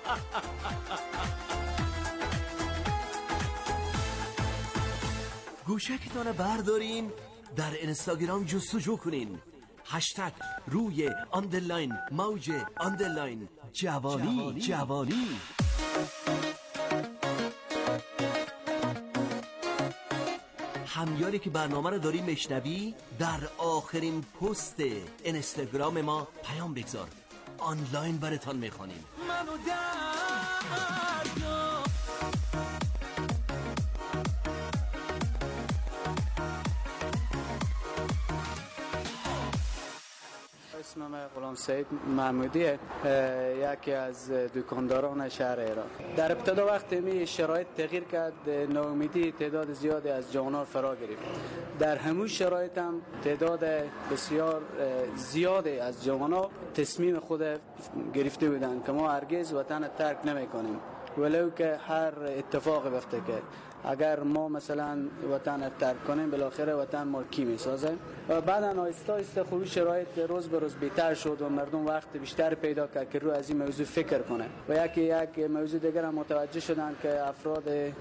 گوشکتان بردارین، در اینستاگرام جستجو کنین، هشتگ روی آندرلاین موج آندرلاین جوانی جوانی. همیاری که برنامه رو داری مشنوی، در آخرین پست اینستاگرام ما پیام بگذار، آنلاین براتون میخوانیم. منو اسمم غلام سعید محمودیه، یکی از دکانداران شهر ایران. در ابتدا وقتی می شرایط تغییر کرد، ناامیدی تعداد زیادی از جوانان فرا گرفت. در همون شرایط هم تعداد بسیار زیادی از جوانان تصمیم خود گرفته بودن که ما هرگز وطن ترک نمی کنیم، ولو که هر اتفاقی بیفته. که اگر ما مثلا وطن ترک کنیم، بالاخره وطن ما کی میسازه. و بعدا آهسته آهسته خوب شرایط روز به روز بهتر شد و مردم وقت بیشتر پیدا کرد که رو از این موضوع فکر کنه. و یکی یک موضوع دیگر هم متوجه شدن که افراد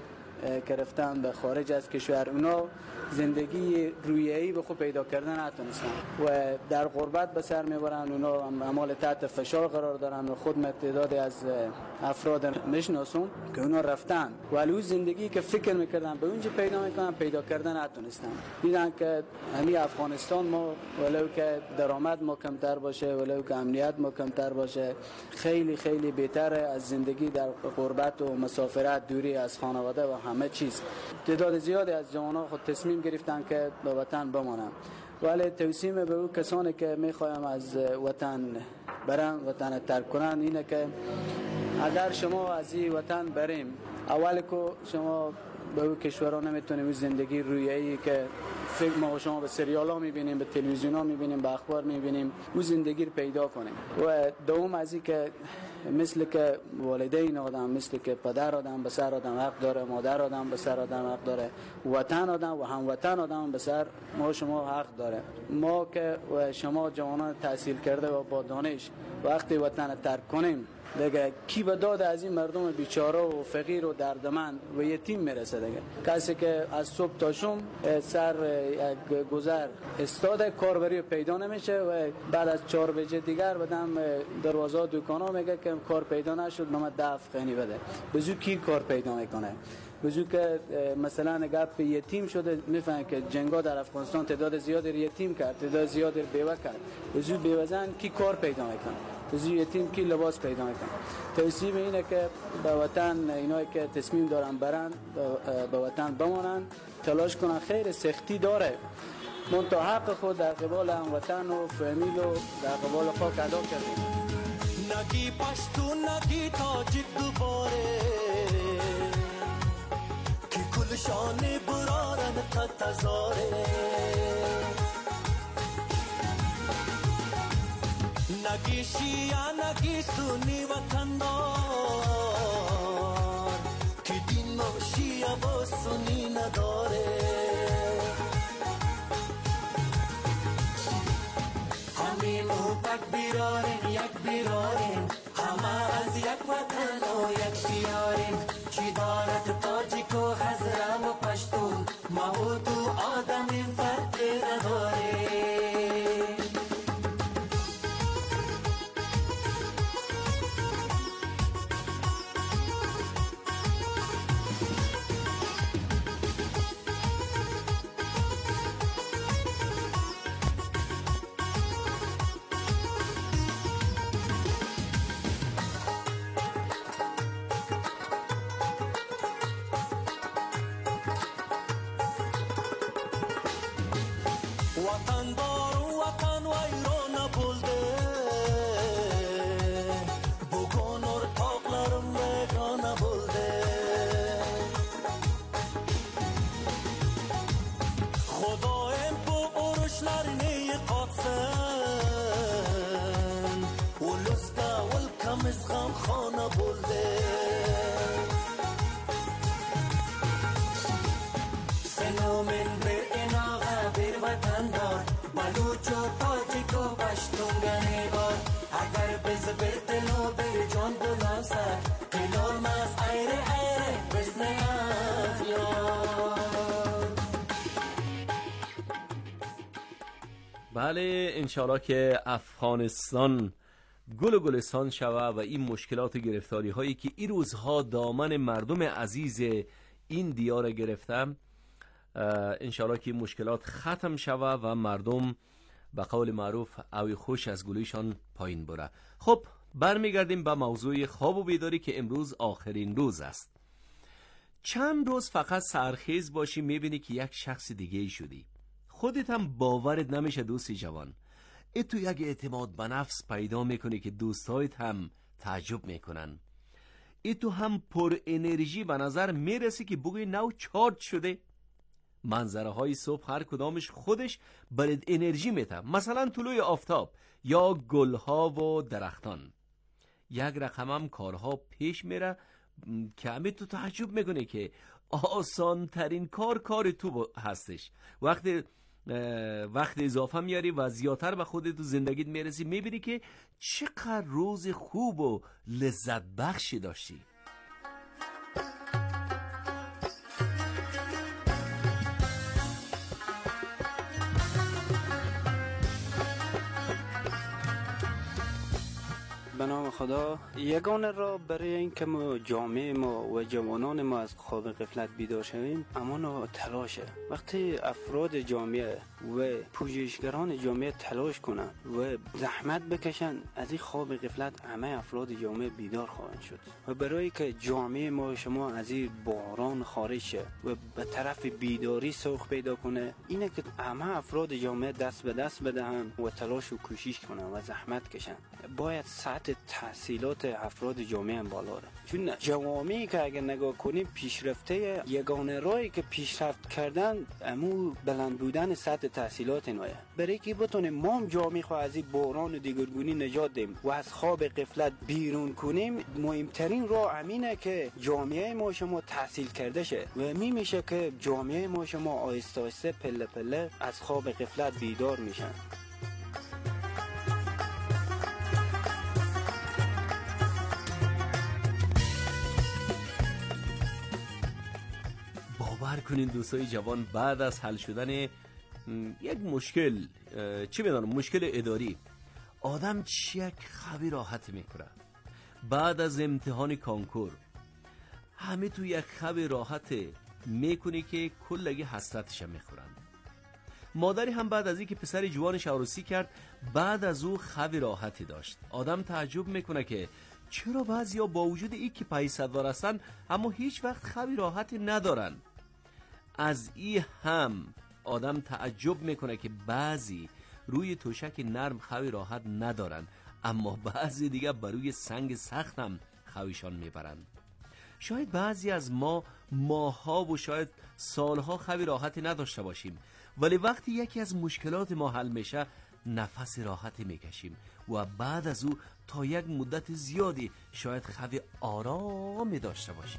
که رفتن به خارج از کشور، اونا زندگی رویایی به خود پیدا کردن نتونستن و در غربت به سر میبرن. اونا اعمال تحت فشار قرار دارن و خود من تعدادی از افراد میشناسم که اونا رفتن ولی اون زندگی که فکر میکردن به اونجا پیدا میکنن پیدا کردن نتونستن. دیدن که همین افغانستان ما ولو که درآمد ما کمتر باشه، ولو که امنیت ما کمتر باشه، خیلی خیلی بهتره از زندگی در غربت و مسافرت، دوری از خانواده و همه چیز. تعداد زیادی از جوانان خود تصمیم گرفتن که به وطن بمانن، ولی توصیه به اون کسانی که میخوایم از وطن برن، وطن ترک کنن، اینه که اگر شما از این وطن بریم، اول که شما به اون کشورها نمیتونیم اون زندگی رویایی که فکر ما شما به سریال ها میبینیم، به تلویزیون ها میبینیم، به اخبار میبینیم، اون زندگی رو پیدا کنیم. و دوم از این که مثل که والدین آدم، مثل که پدر آدم به سر آدم حق داره، مادر آدم به سر آدم حق داره، وطن آدم و هموطن آدم به سر ما شما حق داره. ما که و شما جوانان تحصیل کرده و با دانش وقتی وطن ترک کنیم، دیگه کی به داد از این مردم بیچاره و فقیر و دردمند و یتیم میرسه؟ دیگه کسی که از صبح تا شام سر یک گذر استاده، کاربری پیدا نمیشه و بعد از چهار بجه دیگر بدم دروازه دکانا میگه که کار پیدا نشد، نام دفع خنی بده. بزو کی کار پیدا میکنه؟ بزو که مثلا گپ یتیم شده، میفهمن که جنگا در افغانستان تعداد زیادی یتیم کرد، تعداد زیادی بیوه کرد. بزو بیوزن کی کار پیدا میکنه؟ بزو یتیم کی لباس پیدا میکنه؟ توصیه اینه که به وطن اینایی که تصمیم دارن برن به وطن بمانن، تلاش کنن. خیر سختی داره، منتها حق خود در قبال هموطن و فامیل و در قبال خاک ادا کردیم. نگی پشتون نگی تاجیک دوباره که کل شان برارن قد تزاره، نگی شیعه نگی سنی وطندار که دین و شیعه و سنی نداره. همین و تکبیرارین یک بیرارین، همه از یک وطن و یک بیارین. چی دارد تاجیک و حضرم و پشتون، ما و تو آدم این فرق نداره. saçlarını yıkatsın Uluzda ülkemiz gamkhana buldu Senomen bir enağa bir vatandar Baluç و تاجیک و پشتون گنیبار اگر بز bir دل و bir جان بلاسد قلالمaz ayrı ayrı biz ne afyon بله انشالله که افغانستان گل و گلستان شوه و این مشکلات و گرفتاری هایی که این روزها دامن مردم عزیز این دیار گرفتم انشالله که این مشکلات ختم شوه و مردم به قول معروف اوی خوش از گلویشان پایین بره. خب برمیگردیم به موضوع خواب و بیداری که امروز آخرین روز است. چند روز فقط سرخیز باشی میبینی که یک شخص دیگه ای شدی. خودت هم باورت نمیشه دوستی جوان. ای تو یک اعتماد به نفس پیدا میکنی که دوستایت هم تعجب میکنن. ای تو هم پر انرژی به نظر میرسی که بگوی نو چارج شده. منظره های صبح هر کدامش خودش برد انرژی میده، مثلا طلوع آفتاب یا گلها و درختان. یک رقم هم کارها پیش میره که همه تو تعجب میکنه که آسان ترین کار کار تو هستش. وقتی وقت اضافه میاری و زیادتر به خودت تو زندگیت میرسی میبینی که چقدر روز خوب و لذت بخشی داشتی. به نام خدا. یگانه را برای اینکه ما جامعه ما و جوانان ما از خواب غفلت بیدار شویم اما تلاشه. وقتی افراد جامعه و پژوهشگران جامعه تلاش کنند و زحمت بکشن، از این خواب غفلت همه افراد جامعه بیدار خواهند شد و برای که جامعه ما شما از این بحران خارج شه و به طرف بیداری سوق پیدا کنه، اینه که همه افراد جامعه دست به دست بدهن و تلاش و کوشش کنن و زحمت کشن. باید سطح تحصیلات افراد جامعه هم بالا ره، چون جوامعی که اگر نگاه کنیم پیشرفته یگانه راهی که پیشرفت کردن امو بلند بودن سطح تحصیلات اینه. برای که بتونیم ما هم جامعه خو از این بحران و دیگرگونی نجات دیم و از خواب غفلت بیرون کنیم، مهمترین راه امینه که جامعه ما شما تحصیل کرده شه و می میشه که جامعه ما شما آهسته آهسته پله پله از خواب غفلت بیدار میشن. باور کنین دوستای جوان، بعد از حل شدن یک مشکل، چی بدانم مشکل اداری، آدم چی یک خوابی راحت میکنه. بعد از امتحان کانکور همه تو یک خواب راحت میکنی که کلگی حسرتش میخورن. مادری هم بعد از اینکه پسر جوانش عروسی کرد بعد از او خواب راحتی داشت. آدم تعجب میکنه که چرا بعضیا با وجود این که پیسه‌دار هستن اما هیچ وقت خوابی راحتی ندارن. از این هم آدم تعجب میکنه که بعضی روی توشک نرم خوابی راحت ندارن اما بعضی دیگه بر روی سنگ سخت هم خوابشان میبرن. شاید بعضی از ما ماها و شاید سالها خوابی راحتی نداشته باشیم، ولی وقتی یکی از مشکلات ما حل میشه نفس راحتی میکشیم و بعد از او تا یک مدت زیادی شاید خواب آرامی داشته باشیم.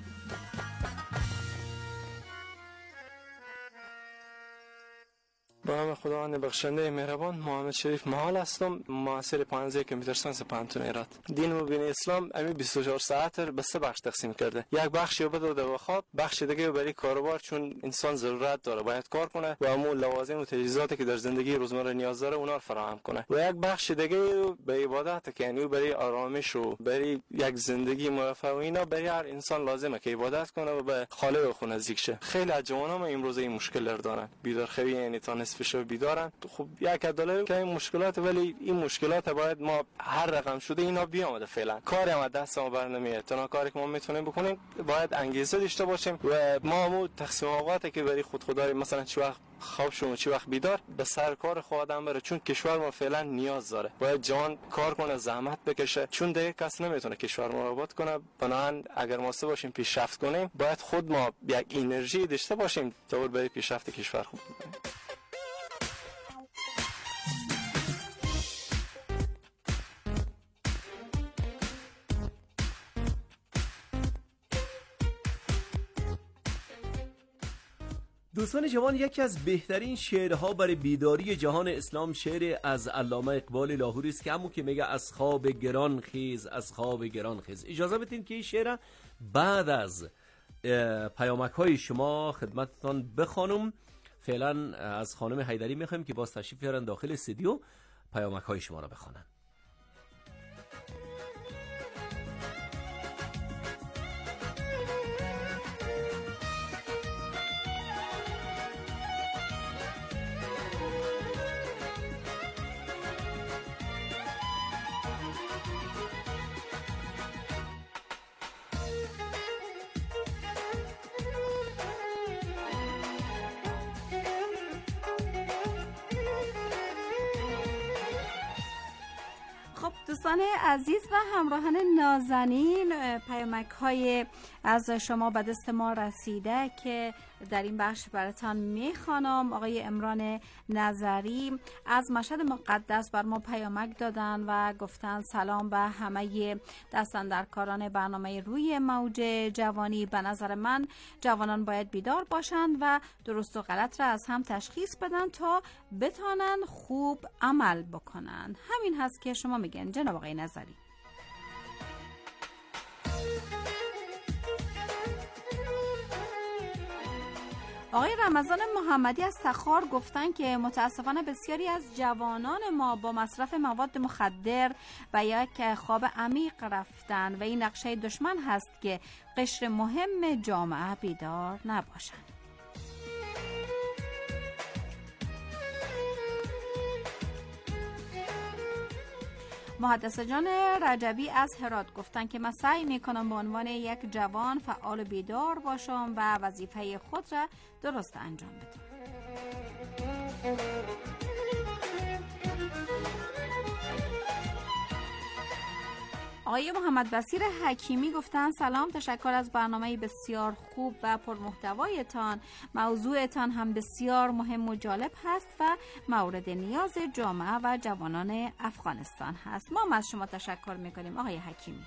با نام خداوند بخشنده مهربان، محمد شریف محال هستم، معاصر پانزده کامپیوتر ساینس پانتون ایران. دین مبین اسلام امی بیست و چهار ساعت به سه بخش تقسیم کرده. یک بخش رو بده به خواب، بخش دیگه برای کاروبار، چون انسان ضرورت داره باید کار کنه و امور لوازم و تجهیزاتی که در زندگی روزمره نیاز داره اونا رو فراهم کنه. و یک بخش دیگه رو به عبادت که یعنی برای آرامش و برای یک زندگی موفق و اینا برای هر انسان لازمه که عبادت کنه و به خالق خود نزدیک شه. خیلی از جوانان امروز این مشکل دارن. بیدارخوابی یعنی تا نصف شب بیدارن. خب یک دلیل که این مشکلات، ولی این مشکلات باید ما هر رقم شده اینا بیامده. فعلا کاری هم دست ما بر نمیاد. تنها کاری که ما میتونیم بکنیم باید انگیزه داشته باشیم و ما مو تقسیم اوقاتی که برای خود خدای مثلا چه وقت خواب شو چه وقت بیدار به سر کار خودم بره، چون کشور ما فعلا نیاز داره. باید جان کار کنه، زحمت بکشه، چون دیگه کس نمیتونه کشور ما آباد کنه. بنابراین اگر ما سه باشیم پیشرفت کنیم باید خود ما یک انرژی داشته باشیم تا برای پیشرفت کشور خوب. دوستان جوان، یکی از بهترین شعرها برای بیداری جهان اسلام شعر از علامه اقبال لاهوری است که همون که میگه از خواب گران خیز، از خواب گران خیز. اجازه بدین که این شعر بعد از پیامک های شما خدمتتان بخوانم. فعلا از خانم حیدری میخوایم که باز تشریف بیارن داخل استودیو پیامک های شما را بخوانن. دوستان عزیز و همراهان نازنین، پیامک های از شما به دست ما رسیده که در این بخش براتان میخوانم. آقای عمران نظری از مشهد مقدس بر ما پیامک دادن و گفتن سلام به همه دستاندرکاران برنامه روی موج جوانی. به نظر من جوانان باید بیدار باشند و درست و غلط را از هم تشخیص بدن تا بتانن خوب عمل بکنن. همین هست که شما میگن جناب آقای نظری. آقای رمضان محمدی از تخار گفتن که متاسفانه بسیاری از جوانان ما با مصرف مواد مخدر و یک خواب عمیق رفتن و این نقشه دشمن هست که قشر مهم جامعه بیدار نباشند. محدث جان رجبی از هرات گفتن که من سعی میکنم به عنوان یک جوان فعال بیدار باشم و وظیفه خود را درست انجام بدم. آقای محمد بصیر حکیمی گفتن سلام، تشکر از برنامه بسیار خوب و پرمحتوایتان. موضوعتان هم بسیار مهم و جالب هست و مورد نیاز جامعه و جوانان افغانستان هست. ما از شما تشکر میکنیم آقای حکیمی.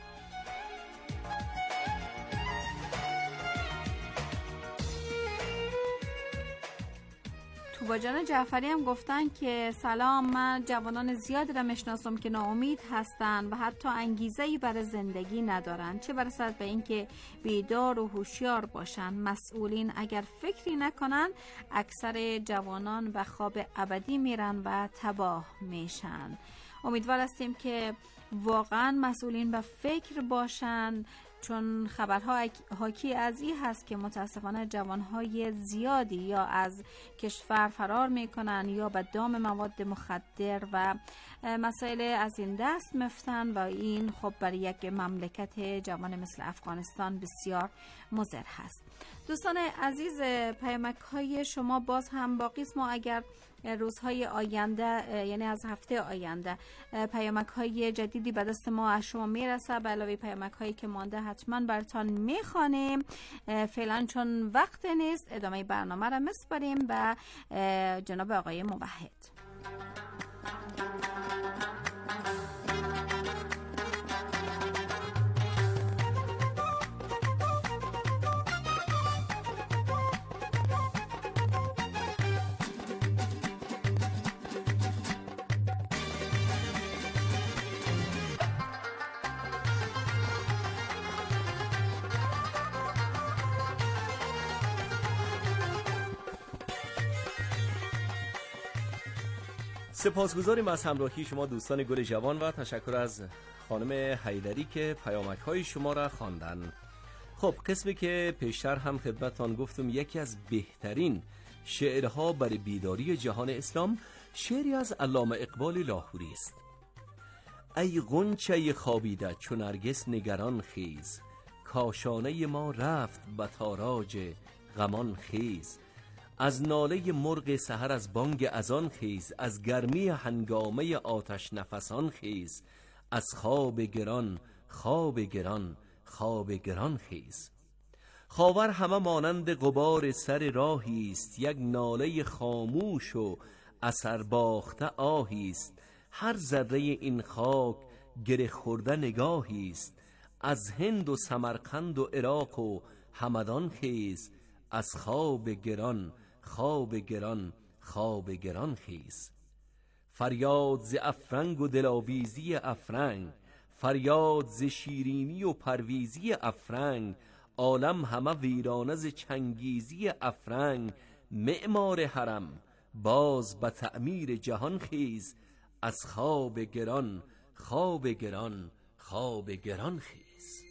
توبا جان جعفری هم گفتن که سلام، من جوانان زیادی را میشناسم که ناامید هستند و حتی انگیزه‌ای برای زندگی ندارند، چه برسد به اینکه بیدار و هوشیار باشند. مسئولین اگر فکری نکنند اکثر جوانان به خواب ابدی میرن و تباه میشن. امیدوار هستیم که واقعا مسئولین به فکر باشند، چون خبرها حاکی از این هست که متاسفانه جوانهای زیادی یا از کشور فرار میکنن یا به دام مواد مخدر و مسائل از این دست مفتن و این خب برای یک مملکت جوان مثل افغانستان بسیار مضر هست. دوستان عزیز، پیامک های شما باز هم باقی است. ما اگر روزهای آینده یعنی از هفته آینده پیامک های جدیدی به دست ما از شما میرسه، به علاوه پیامک هایی که مانده حتما براتان میخوانیم. فعلا چون وقت نیست ادامه برنامه را میسپاریم و جناب آقای موحد. سپاسگزاریم از همراهی شما دوستان گل جوان و تشکر از خانم حیدری که پیامک های شما را خواندن. خب قسمی که پیشتر هم خدمتتان گفتم یکی از بهترین شعرها برای بیداری جهان اسلام شعری از علامه اقبال لاهوری است. ای غنچه خوابیده چو نرگس نگران خیز، کاشانه ما رفت به تاراج غمان خیز. از ناله مرغ سحر از بانگ اذان خیز، از گرمی هنگامه آتش نفسان خیز. از خواب گران خواب گران خواب گران خیز. خاور همه مانند غبار سر راهی است، یک ناله خاموش و اثر باخته آهی است. هر ذره این خاک گره خورده نگاهی است. از هند و سمرقند و عراق و همدان خیز. از خواب گران خواب گران خواب گران خیز. فریاد ز افرنگ و دلاویزی افرنگ، فریاد ز شیرینی و پرویزی افرنگ. عالم همه ویرانه ز چنگیزی افرنگ. معمار حرم باز به تعمیر جهان خیز. از خواب گران خواب گران خواب گران خیز.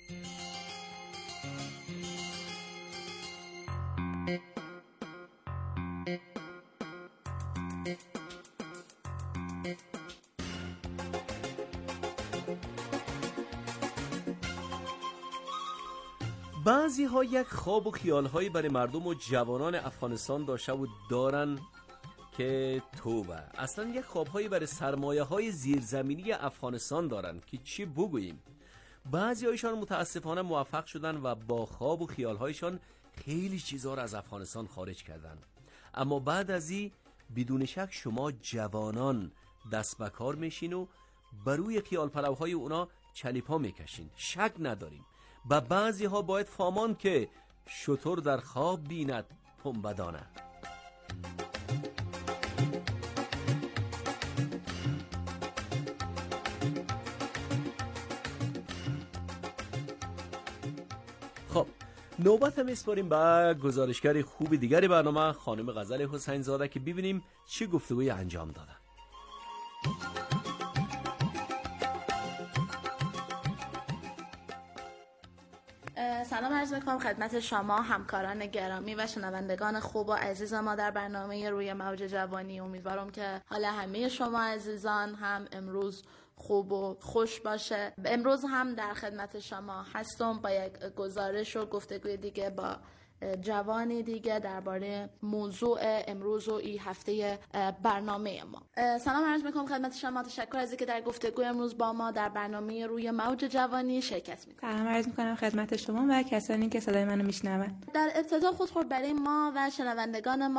بعضی ها یک خواب و خیال هایی برای مردم و جوانان افغانستان داشته و دارن که توبه، اصلا یک خواب هایی برای سرمایه های زیرزمینی افغانستان دارن که چی بگوییم. بعضی هایشان متاسفانه موفق شدن و با خواب و خیال هایشان خیلی چیزها را از افغانستان خارج کردن. اما بعد از این بدون شک شما جوانان دست به کار میشین و بروی خیال پلوهای اونا چلیپا میکشین. شک نداریم و بعضی ها باید فامان که شتر در خواب بیند پنبه دانه. خب نوبت هم اسپاریم به گزارشگر خوب دیگری برنامه، خانم غزل حسین زاده، که ببینیم چه گفتگوی انجام دادن. سلام عرض میکنم خدمت شما همکاران گرامی و شنوندگان خوب و عزیز ما در برنامه روی موج جوانی. امیدوارم که حال همه شما عزیزان هم امروز خوب و خوش باشه. امروز هم در خدمت شما هستم با یک گزارش و گفتگوی دیگه با جوانی دیگه درباره موضوع امروز و این هفته برنامه ما. سلام عرض میکنم خدمت شما، تشکر از اینکه در گفتگوی امروز با ما در برنامه روی موج جوانی شرکت میکنید. سلام عرض میکنم خدمت شما و کسانی که صدای منو میشنوند. در ابتدا خود خود برای ما و شنوندگان ما